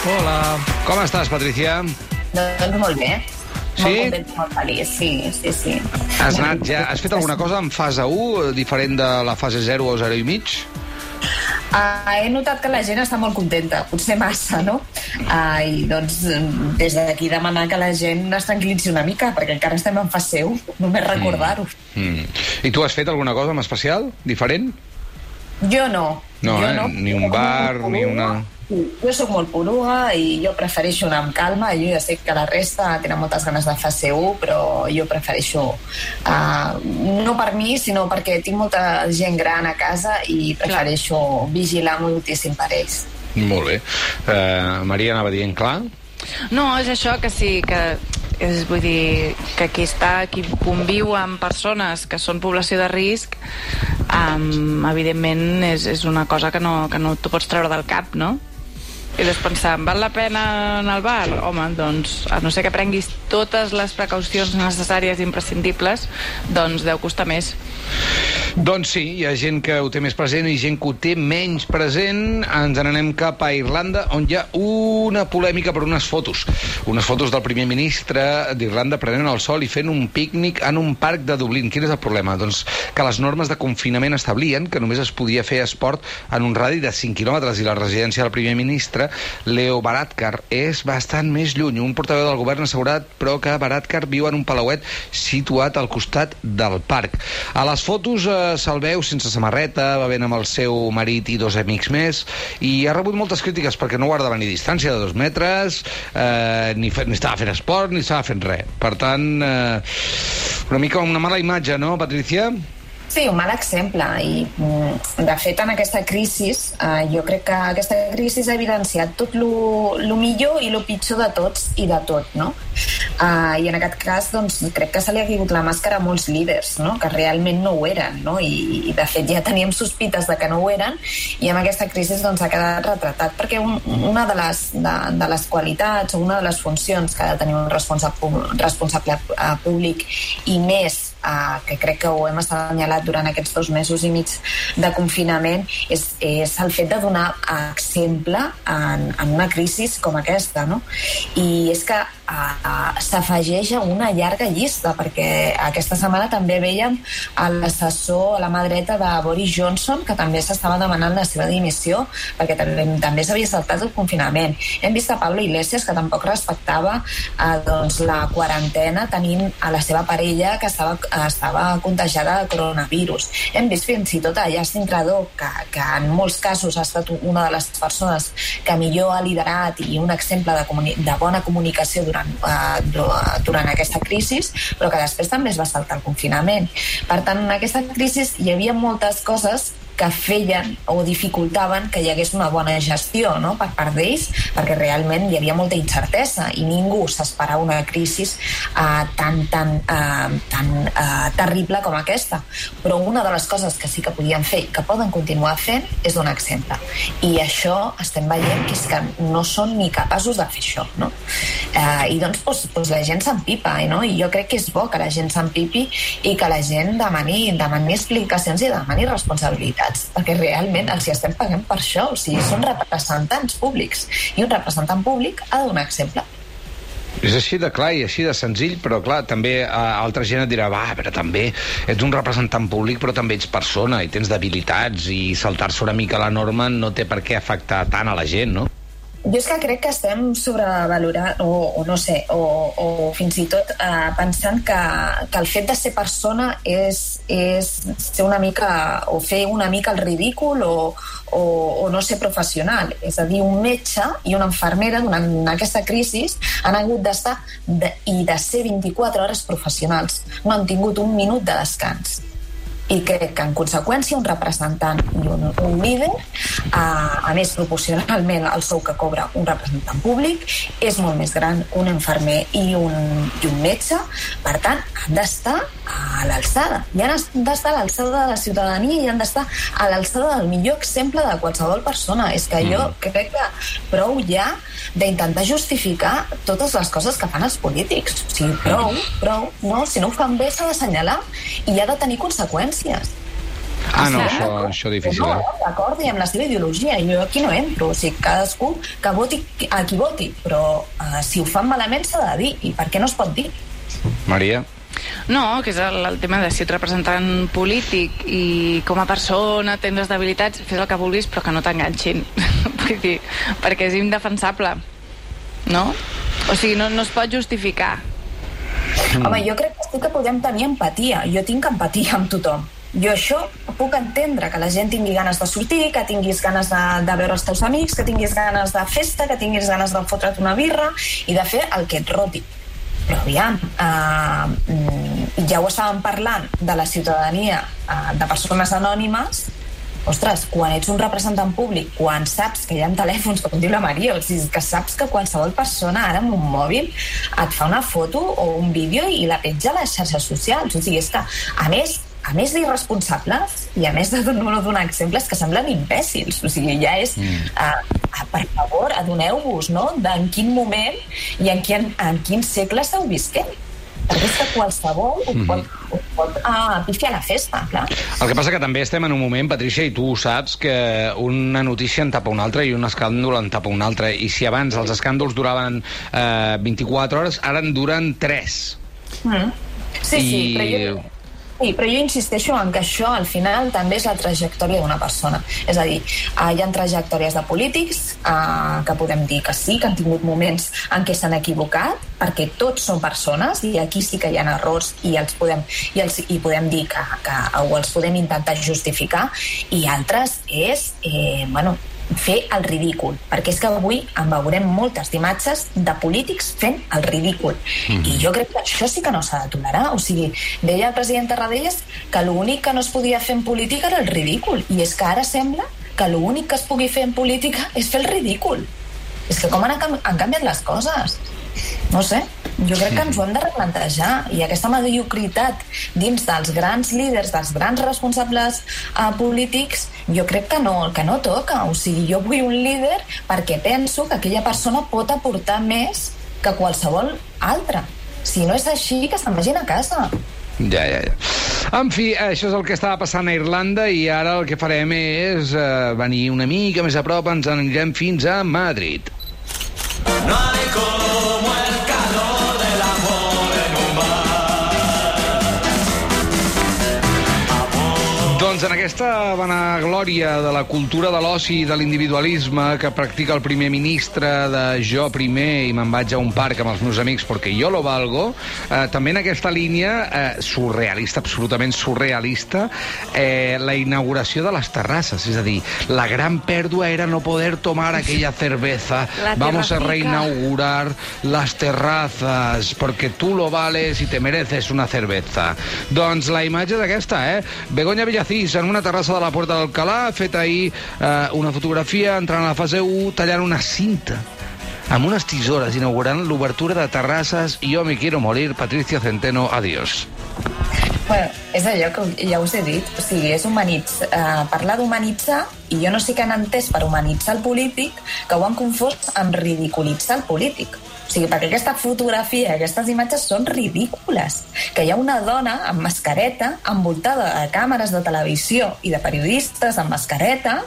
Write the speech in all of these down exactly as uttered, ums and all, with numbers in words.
Hola. Com estàs, Patricia? Doncs molt bé. Sí? Molt contenta, molt feliç, sí, sí, sí. Has, anat ja, has fet alguna cosa en fase u, diferent de la fase zero o zero i mig? Uh, he notat que la gent està molt contenta, potser massa, no? Uh, I doncs des d'aquí demanar que la gent es tranquil·litzi una mica, perquè encara estem en fase u, només recordar-ho. Mm. Mm. I tu has fet alguna cosa en especial, diferent? Jo no. No, jo eh? no. Ni un bar, ni una... Jo soc molt poruga i jo prefereixo anar amb calma. Jo ja sé que la resta tenen moltes ganes de fase u, però jo prefereixo uh, no per mi, sinó perquè tinc molta gent gran a casa i prefereixo clar. vigilar moltíssim per ells. Molt bé. Uh, Maria anava dient clar? No, és això, que sí, que és, vull dir, que qui està, qui conviu amb persones que són població de risc, um, evidentment és, és una cosa que no, que no t'ho pots treure del cap, no? I després pensar, val la pena anar al bar? Home, doncs, a no ser que prenguis totes les precaucions necessàries i imprescindibles, doncs deu costar més. Doncs sí, hi ha gent que ho té més present i gent que ho té menys present. Ens n'anem cap a Irlanda, on hi ha una polèmica per unes fotos. Unes fotos del primer ministre d'Irlanda prenent el sol i fent un pícnic en un parc de Dublín. Quin és el problema? Doncs que les normes de confinament establien que només es podia fer esport en un radi de cinc quilòmetres i la residència del primer ministre, Leo Varadkar, és bastant més lluny. Un portaveu del govern ha assegurat, però, que Varadkar viu en un palauet situat al costat del parc. A les fotos eh, se'l veu sense samarreta, bevent amb el seu marit i dos amics més, i ha rebut moltes crítiques perquè no guardava ni distància de dos metres, eh, ni, fe, ni estava fent esport, ni estava fent res. Per tant, eh, una mica una mala imatge, no, Patricia? Sí, un mal exemple, i de fet en aquesta crisi eh, jo crec que aquesta crisi ha evidenciat tot lo, lo millor i lo pitjor de tots i de tot, no? Uh, i en aquest cas doncs, crec que se li ha caigut la màscara a molts líders, no? Que realment no ho eren, no? I, i de fet ja teníem sospites de que no ho eren, i amb aquesta crisi doncs, ha quedat retratat, perquè un, una de les, de, de les qualitats o una de les funcions que ha de tenir un responsable, responsable uh, públic, i més Uh, que crec que ho hem assenyalat durant aquests dos mesos i mig de confinament, és, és el fet de donar exemple en, en una crisi com aquesta, no? I és que uh, uh, s'afegeix a una llarga llista, perquè aquesta setmana també veiem l'assessor a la mà dreta de Boris Johnson, que també s'estava demanant la seva dimissió perquè també, també s'havia saltat el confinament. Hem vist a Pablo Iglesias, que tampoc respectava uh, doncs, la quarantena, tenint a la seva parella que estava estava contagiada de coronavirus. Hem vist fins i tot a Justin Trudeau, que, que en molts casos ha estat una de les persones que millor ha liderat i un exemple de, comuni de bona comunicació durant, uh, durant aquesta crisi, però que després també es va saltar el confinament. Per tant, en aquesta crisi hi havia moltes coses que feien o dificultaven que hi hagués una bona gestió, no? Per part d'ells, perquè realment hi havia molta incertesa i ningú s'esperava una crisi uh, tan, tan, uh, tan uh, terrible com aquesta. Però una de les coses que sí que podien fer i que poden continuar fent és donar exemple. I això estem veient que és que no són ni capaços de fer això, no? Uh, I doncs, doncs, doncs la gent s'empipa, no? I jo crec que és bo que la gent s'empipi i que la gent demani, demani explicacions i demani responsabilitats, perquè realment els hi estem pagant per això, o sigui, són representants públics i un representant públic ha de donar exemple. És així de clar i així de senzill, però clar, també eh, altra gent et dirà, va, però també ets un representant públic, però també ets persona i tens debilitats, i saltar-se una mica la norma no té per què afectar tant a la gent, no? Jo és que crec que estem sobrevalorant, o, o no sé, o, o fins i tot eh, pensant que, que el fet de ser persona és, és ser una mica, o fer una mica el ridícul, o, o, o no ser professional. És a dir, un metge i una infermera durant aquesta crisi han hagut d'estar de, i de ser vint-i-quatre hores professionals. No han tingut un minut de descans. I crec que en conseqüència un representant i un, un líder, a, a més proporcionalment al sou que cobra un representant públic, és molt més gran que un infermer i un, i un metge. Per tant, han d'estar a l'alçada, i han d'estar a l'alçada de la ciutadania i han d'estar a l'alçada del millor exemple de qualsevol persona. És que jo crec que prou ja d'intentar justificar totes les coses que fan els polítics. O sigui, prou, prou, no? Si no ho fan bé s'ha d'assenyalar i ha de tenir conseqüències. Ah, no, això, això difícil, eh? No, d'acord, i amb la seva ideologia. Jo aquí no entro, o sigui, cadascú que voti a qui voti, però uh, si ho fan malament s'ha de dir, i per què no es pot dir? Maria? No, que és el, el tema de si ets representant polític i com a persona tens les debilitats, fes el que vulguis però que no t'enganxin. Perquè és indefensable, no? O sigui, no, no es pot justificar. Mm. Home, jo crec que sí que podem tenir empatia. Jo tinc empatia amb tothom. Jo això puc entendre, que la gent tingui ganes de sortir, que tinguis ganes de, de veure els teus amics, que tinguis ganes de festa, que tinguis ganes de fotre't una birra i de fer el que et roti. Però aviam, eh, ja ho estàvem parlant de la ciutadania, eh, de persones anònimes. Ostres, quan ets un representant públic, quan saps que hi ha telèfons, com diu la Maria, o sigui, que saps que qualsevol persona ara amb un mòbil et fa una foto o un vídeo i la penja a les xarxes socials. O sigui, és que, a més, a més d'irresponsables i a més de no donar exemples que semblen imbècils, o sigui, ja és mm. uh, uh, per favor, adoneu-vos, no?, d'en quin moment i en quin, en quin segle esteu visquent, perquè és que qualsevol ho pot, ho pot uh, pifiar la festa, clar. El que passa que també estem en un moment, Patrícia, i tu ho saps, que una notícia en tapa una altra i un escàndol en tapa una altra, i si abans els escàndols duraven eh, vint-i-quatre hores, ara en duren tres. Mm. Sí, I... sí, però jo... Sí, però jo insisteixo en que això al final també és la trajectòria d'una persona. És a dir, hi ha trajectòries de polítics eh, que podem dir que sí, que han tingut moments en què s'han equivocat, perquè tots són persones i aquí sí que hi ha errors i els podem, i els, i podem dir que, que o els podem intentar justificar, i altres és, eh, bueno, fer el ridícul, perquè és que avui en veurem moltes imatges de polítics fent el ridícul, mm. i jo crec que això sí que no s'ha de tolerar. O sigui, deia el president Tarradellas que l'únic que no es podia fer en política era el ridícul, i és que ara sembla que l'únic que es pugui fer en política és fer el ridícul. És que com han, han canviat les coses, no sé, jo crec que ens ho hem de replantejar, i aquesta mediocritat dins dels grans líders, dels grans responsables uh, polítics, jo crec que no, que no toca. O sigui, jo vull un líder perquè penso que aquella persona pot aportar més que qualsevol altra. Si no és així, que se'n vagin a casa. Ja, ja, ja. En fi, això és el que estava passant a Irlanda, i ara el que farem és uh, venir una mica més a prop, ens anirem fins a Madrid. No hay como el calor del amor en un bar. Doncs en aquesta vanaglòria de la cultura de l'oci i de l'individualisme que practica el primer ministre de jo primer i me'n vaig a un parc amb els meus amics perquè jo lo valgo, eh, també en aquesta línia eh, surrealista, absolutament surrealista, eh, la inauguració de les terrasses. És a dir, la gran pèrdua era no poder tomar aquella cerveza. Vamos a reinaugurar las terrazas porque tú lo vales y te mereces una cerveza. Doncs la imatge és aquesta, eh? Begoña Villacís en una terrassa de la Puerta d'Alcalá ha fet ahir eh, una fotografia entrant a la fase u, tallant una cinta amb unes tisores, inaugurant l'obertura de terrasses. I jo me quiero morir. Patricia Centeno, adiós. Bueno, és allò que ja us he dit, o sigui, és humanitz, eh, parlar d'humanitzar, i jo no sé què han entès per humanitzar el polític, que ho han confós amb ridiculitzar el polític. O sigui, perquè aquesta fotografia, aquestes imatges són ridícules. Que hi ha una dona amb mascareta, envoltada de càmeres de televisió i de periodistes amb mascareta,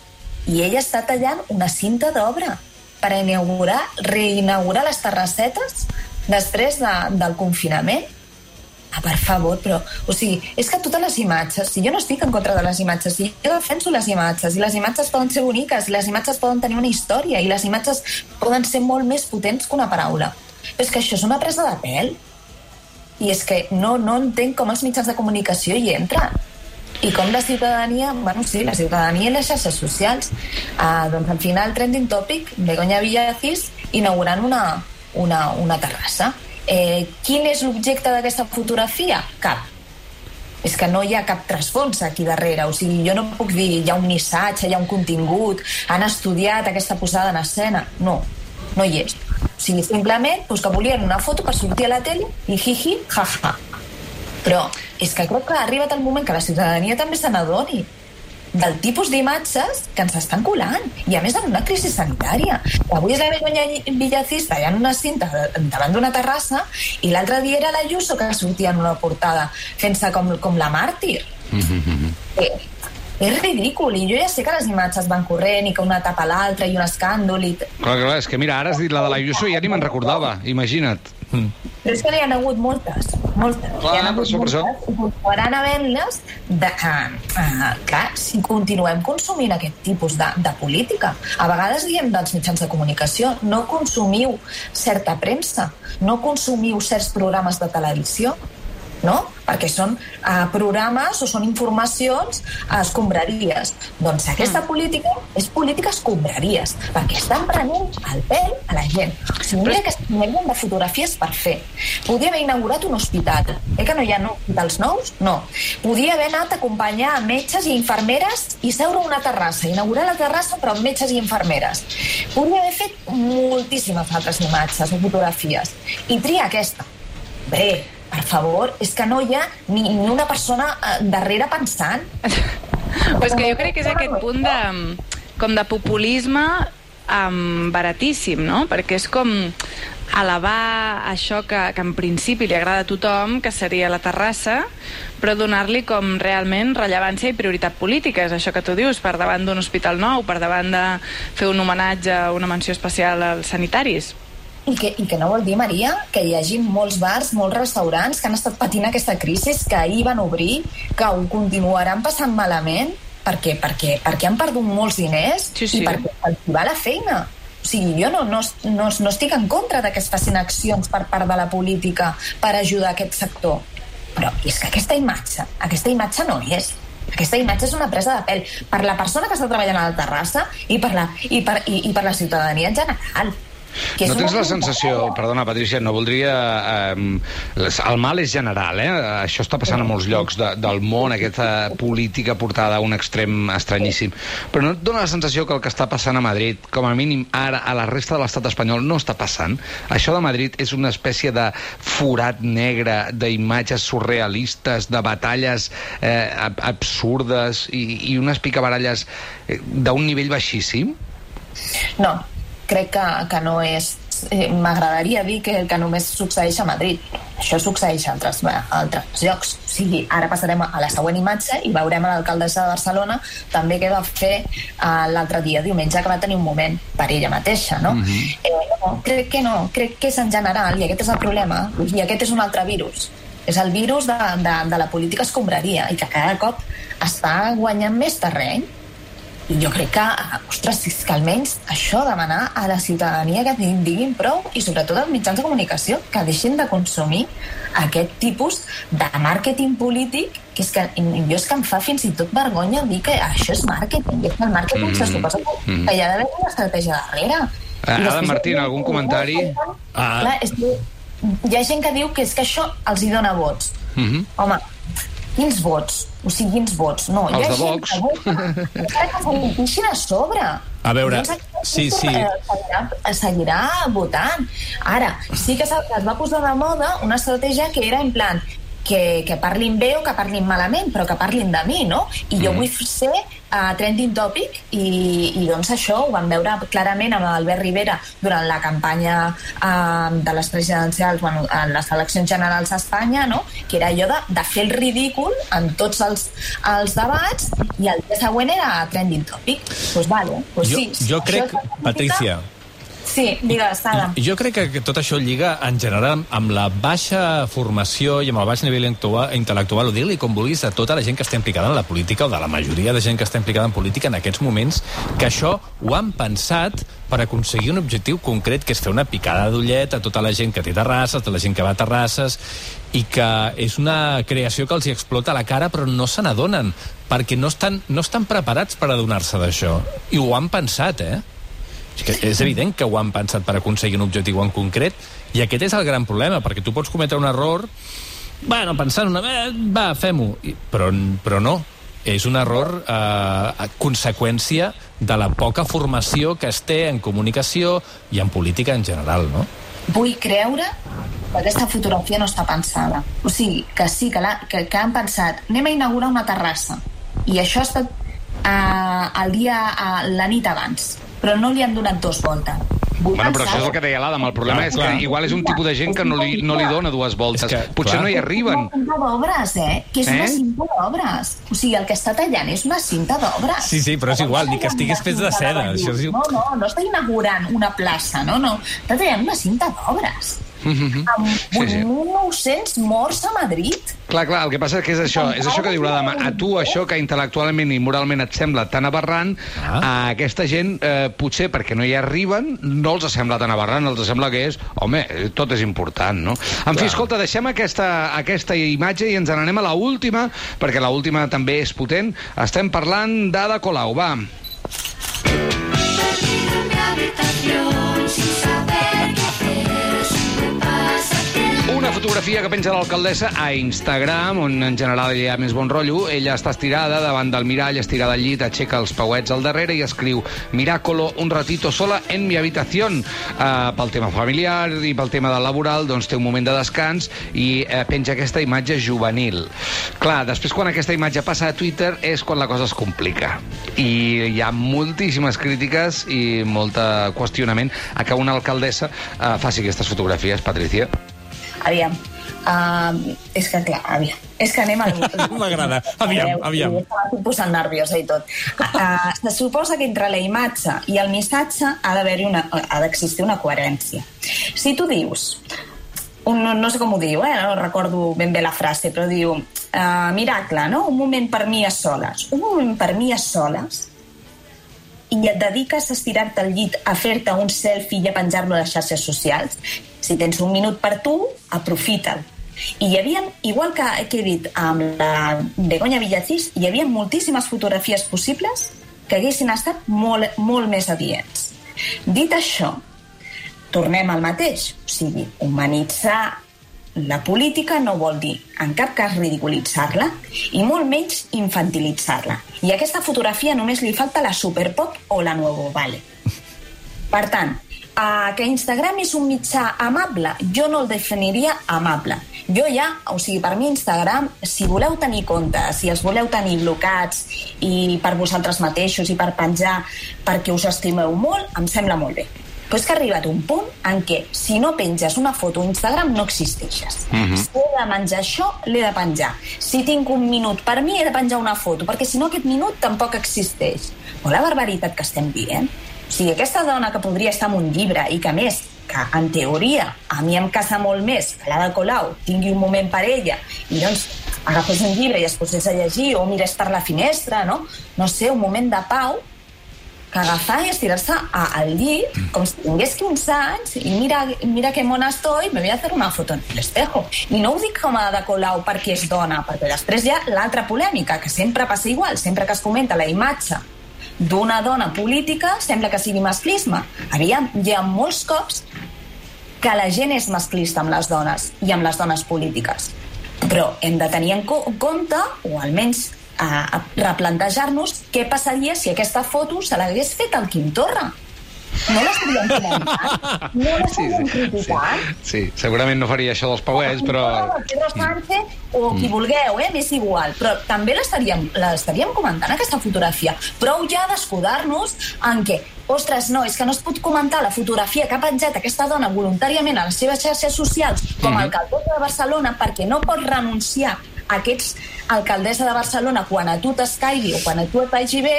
i ella està tallant una cinta d'obra per inaugurar, reinaugurar les terrassetes després de, del confinament. Ah, per favor, però... O sigui, és que totes les imatges... Si jo no estic en contra de les imatges, si jo defenso les imatges, i les imatges poden ser boniques, i les imatges poden tenir una història, i les imatges poden ser molt més potents que una paraula. Però és que això és una presa de pèl. I és que no, no entenc com els mitjans de comunicació hi entren. I com la ciutadania... Bueno, sí, la ciutadania i les xarxes socials. Ah, doncs al final, trending topic, Begoña Villacís inaugurant una, una, una terrassa. Eh, quin és l'objecte d'aquesta fotografia? Cap. És que no hi ha cap trasfons aquí darrere. O sigui, jo no puc dir hi ha un missatge, hi ha un contingut, han estudiat aquesta posada en escena. No, no hi és. O sigui, simplement doncs, que volien una foto per sortir a la tele i jiji, jaja. Però és que crec que ha arribat el moment que la ciutadania també se n'adoni del tipus d'imatges que ens estan colant, i a més en una crisi sanitària. Avui és la Begoña Villacís tallant una cinta davant d'una terrassa, i l'altre dia era l'Ayuso que sortia en una portada fent-se com, com la màrtir. Mm-hmm. eh, És ridícul, i jo ja sé que les imatges van corrent i que una tapa l'altra i un escàndol i... Clar, clar, és que mira, ara has dit la de l'Ayuso i ja ni me'n recordava, imagina't. Mm. Però és que n'hi ha hagut moltes, moltes. Clar, hi ha hagut per això, per això. moltes, i continuaran havent-les de, uh, uh, clar, si continuem consumint aquest tipus de, de política. A vegades diem dels mitjans de comunicació, no consumiu certa premsa, no consumiu certs programes de televisió, no? Perquè són uh, programes o són informacions uh, escombraries. Doncs aquesta mm. política és política escombraries, perquè estan prenent el pèl a la gent. O sigui, mira que s'inventen de fotografies per fer. Podia haver inaugurat un hospital. Eh que no hi ha hospitals nous? No. Podia haver anat a acompanyar metges i infermeres i seure a una terrassa, inaugurar la terrassa però amb metges i infermeres. Podia haver fet moltíssimes altres imatges o fotografies i tria aquesta. Bé, per favor, és que no hi ha ni, ni una persona darrere pensant. Però és que jo crec que és aquest punt de, com de populisme um, baratíssim, no? Perquè és com elevar això que, que en principi li agrada a tothom, que seria la terrassa, però donar-li com realment rellevància i prioritat política. És això que tu dius, per davant d'un hospital nou, per davant de fer un homenatge, una menció especial als sanitaris. I que, I que no vol dir, Maria, que hi hagi molts bars, molts restaurants que han estat patint aquesta crisi, que ahir van obrir, que ho continuaran passant malament, perquè, perquè, perquè han perdut molts diners sí, sí. i perquè els va la feina. O sigui, jo no, no, no, no estic en contra de que es facin accions per part de la política per ajudar aquest sector. Però és que aquesta imatge, aquesta imatge no hi és. Aquesta imatge és una presa de pèl per la persona que està treballant a la terrassa i per la, i per, i, i per la ciutadania en general. No tens la sensació, perdona Patrícia, no voldria... Eh, el mal és general, eh? Això està passant a molts llocs de, del món, aquesta política portada a un extrem estranyíssim. Però no et dona la sensació que el que està passant a Madrid, com a mínim ara a la resta de l'estat espanyol, no està passant? Això de Madrid és una espècie de forat negre d'imatges surrealistes, de batalles eh, absurdes i, i unes picabaralles d'un nivell baixíssim? No. Crec que, que no és... Eh, m'agradaria dir que, que només succeeix a Madrid. Això succeeix a altres, a altres llocs. O sigui, ara passarem a la següent imatge i veurem a l'alcaldessa de Barcelona també què va fer eh, l'altre dia, diumenge, que va tenir un moment per ella mateixa, no? Mm-hmm. eh, no? Crec que no. Crec que és en general, i aquest és el problema, i aquest és un altre virus. És el virus de, de, de la política escombraria i que cada cop està guanyant més terreny. I jo crec que, ostres, és que almenys això demanar a la ciutadania que diguin prou, i sobretot als mitjans de comunicació, que deixin de consumir aquest tipus de màrqueting polític, que és que jo és que em fa fins i tot vergonya dir que això és màrqueting, i és que el màrqueting mm-hmm. se suposa que mm-hmm. hi ha d'haver una estratègia darrere. Ah, Adam Martín, algun comentari? Ah. Clar, és que hi ha gent que diu que és que això els hi dona vots. Mm-hmm. Home, quins vots? O sigui, quins vots? No, els de Vox. Que se li pixin a sobre. A veure, sí, sí. Seguirà, seguirà votant. Ara, sí que es va posar de moda una estratègia que era en plan que, que parlin bé o que parlin malament, però que parlin de mi, no? I jo mm. vull ser uh, trending topic i, i doncs això ho vam veure clarament amb Albert Rivera durant la campanya uh, de les presidencials, bueno, en les eleccions generals a Espanya, no? Que era allò de, de fer el ridícul en tots els, els debats i el dia següent era trending topic. Doncs pues vale, pues jo, sí. Jo crec, Patrícia... Sí, digues, Adam. Jo crec que tot això lliga en general amb la baixa formació i amb el baix nivell intel·lectual, o dir-li com vulguis, a tota la gent que està implicada en la política, o de la majoria de gent que està implicada en política en aquests moments, que això ho han pensat per aconseguir un objectiu concret, que és fer una picada d'ullet a tota la gent que té terrasses, a tota la gent que va a terrasses, i que és una creació que els hi explota la cara, però no se n'adonen, perquè no estan, no estan preparats per adonar-se d'això. I ho han pensat, eh? És, que és evident que ho han pensat per aconseguir un objectiu en concret, i aquest és el gran problema, perquè tu pots cometre un error, bueno, pensant una vegada, va, fem-ho, però, però no, és un error eh, conseqüència de la poca formació que es té en comunicació i en política en general, no? Vull creure que aquesta fotografia no està pensada. O sigui, que sí, que, la, que, que han pensat, anem a inaugurar una terrassa, i això ha estat eh, el dia, eh, la nit abans, però no li han donat dos voltes. Bueno, però això és el que deia l'Adam. El problema és que igual és un tipus de gent que no li, no li dona dues voltes. Potser no hi arriben. És una cinta d'obres, eh? Que és una cinta d'obres. O sigui, el que està tallant és una cinta d'obres. Sí, sí, però és igual, ni que estigués fets de seda. No, no, no està inaugurant una plaça, no, no. Està tallant una cinta d'obres. Mm-hmm. Amb vuit mil nou-cents morts a Madrid. Clar, clar, el que passa és que és això, és això que diu l'Adam. A tu això que intel·lectualment i moralment et sembla tan aberrant, ah. a aquesta gent, eh, potser perquè no hi arriben, no els sembla tan aberrant, els sembla que és, home, tot és important, no? En fi, escolta, deixem aquesta, aquesta imatge i ens n'anem a la última, perquè la última també és potent. Estem parlant d'Ada Colau, va. Una fotografia que penja l'alcaldessa a Instagram, on en general hi ha més bon rotllo. Ella està estirada davant del mirall, estirada al llit, aixeca els pauets al darrere i escriu Miracolo, un ratito sola en mi habitación. Uh, pel tema familiar i pel tema del laboral, doncs té un moment de descans i uh, penja aquesta imatge juvenil. Clar, després quan aquesta imatge passa a Twitter és quan la cosa es complica. I hi ha moltíssimes crítiques i molt qüestionament a que una alcaldessa uh, faci aquestes fotografies, Patricia. Aviam, uh, és que clar, aviam, és que anem a... M'agrada, aviam, aviam. Estic posant nerviosa i tot. Uh, se suposa que entre la imatge i el missatge ha d'haver-hi una, ha d'existir una coherència. Si tu dius, un, no sé com ho diu, eh, no recordo ben bé la frase, però diu, uh, miracle, no? Un moment per mi a soles. Un moment per mi a soles i et dediques a estirar-te al llit, a fer-te un selfie i a penjar-lo a les xarxes socials. Si tens un minut per tu, aprofita'l. I hi havia, igual que, que he dit amb la Begoña Villacís, hi havia moltíssimes fotografies possibles que haguessin estat molt, molt més adients. Dit això, tornem al mateix. O sigui, humanitzar la política no vol dir en cap cas ridiculitzar-la i molt menys infantilitzar-la. I a aquesta fotografia només li falta la Superpop o la Nuevo Vale. Per tant, Uh, que Instagram és un mitjà amable, jo no el definiria amable. Jo ja, o sigui, per mi Instagram, si voleu tenir comptes, si els voleu tenir blocats i per vosaltres mateixos i per penjar perquè us estimeu molt, em sembla molt bé. Però és que ha arribat un punt en què si no penges una foto a Instagram no existeixes. Mm-hmm. Si he de menjar això, l'he de penjar. Si tinc un minut per mi, he de penjar una foto, perquè si no aquest minut tampoc existeix. O la barbaritat que estem dient. O sigui, aquesta dona que podria estar en un llibre i que, a més, que en teoria a mi em casa molt més que l'Ada Colau tingui un moment per ella i doncs agafés un llibre i es posés a llegir o mirés per la finestra, no? No sé, un moment de pau que agafar i estirar-se al llit com si tingués quinze anys i mira, mira que mona estoy, me voy a hacer una foto en el espejo. I no ho dic com a Ada Colau perquè és dona, perquè després hi ha l'altra polèmica, que sempre passa igual, sempre que es comenta la imatge d'una dona política sembla que sigui masclisme. Aviam, hi ha molts cops que la gent és masclista amb les dones i amb les dones polítiques, però hem de tenir en compte o almenys a, a replantejar-nos què passaria si aquesta foto se l'hagués fet al Quim Torra. No l'estaríem comentant, no l'estaríem sí, sí, criticant. Sí, sí, segurament no faria això dels pauets, però... O Pedro Sánchez, o qui mm. vulgueu, eh, m'és igual, però també l'estaríem, l'estaríem comentant, aquesta fotografia. Prou ja d'escudar-nos en què, ostres, no, és que no es pot comentar la fotografia que ha penjat aquesta dona voluntàriament a les seves xarxes socials com a mm. alcaldessa de Barcelona perquè no pot renunciar a aquests alcaldessa de Barcelona quan a tu t'escaigui o quan a tu et vagi bé,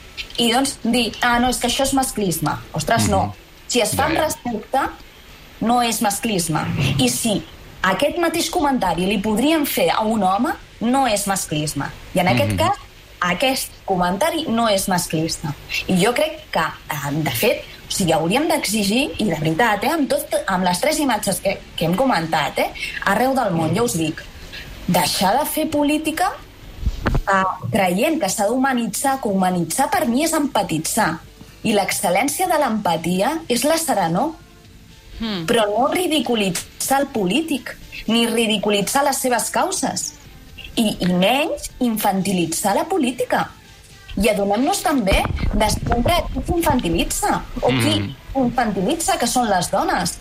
i doncs dir, ah, no, és que això és masclisme. Ostres, no. Si es fa amb respecte, no és masclisme. I si aquest mateix comentari li podríem fer a un home, no és masclisme. I en aquest cas, aquest comentari no és masclista. I jo crec que, de fet, o sigui, hauríem d'exigir, i de veritat, eh, amb, tot, amb les tres imatges que, que hem comentat, eh, arreu del món, ja us dic, deixar de fer política Uh, creient que s'ha d'humanitzar, que humanitzar per mi és empatitzar. I l'excel·lència de l'empatia és la serenor. Hmm. Però no ridiculitzar el polític, ni ridiculitzar les seves causes. I, i menys infantilitzar la política. I adonem-nos també de sempre qui s'infantilitza o qui mm. infantilitza, que són les dones.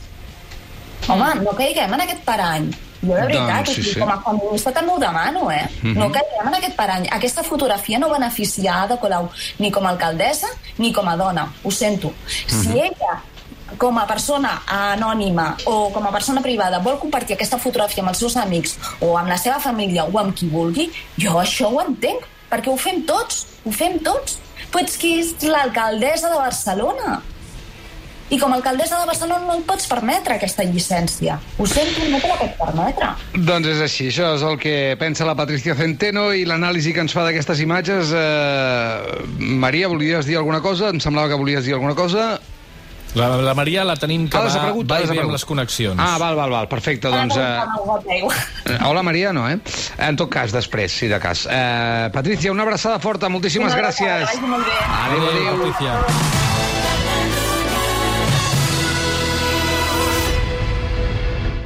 Home, no caiguem en aquest parany. Jo, de veritat, doncs, sí, sí. com a feminista també ho demano, eh? Mm-hmm. No caiguem en aquest parany. Aquesta fotografia no beneficia Ada Colau ni com a alcaldessa ni com a dona. Ho sento. Mm-hmm. Si ella com a persona anònima o com a persona privada vol compartir aquesta fotografia amb els seus amics o amb la seva família o amb qui vulgui, jo això ho entenc, perquè ho fem tots, ho fem tots. Tu ets qui és l'alcaldessa de Barcelona. I com a alcaldessa de Barcelona no et pots permetre aquesta llicència. Ho sento, no te la pots permetre. Doncs és així, això és el que pensa la Patricia Centeno i l'anàlisi que ens fa d'aquestes imatges. Eh, Maria, volies dir alguna cosa? Em semblava que volies dir alguna cosa. La, la Maria la tenim que ah, va, va i ve amb les connexions. Ah, val, val, val, perfecte. Doncs, eh... Hola, Maria, no, eh? En tot cas, després, si de cas. Eh, Patricia, una abraçada forta, moltíssimes gràcies. Adéu, molt bé. Adéu, adéu. Patricia.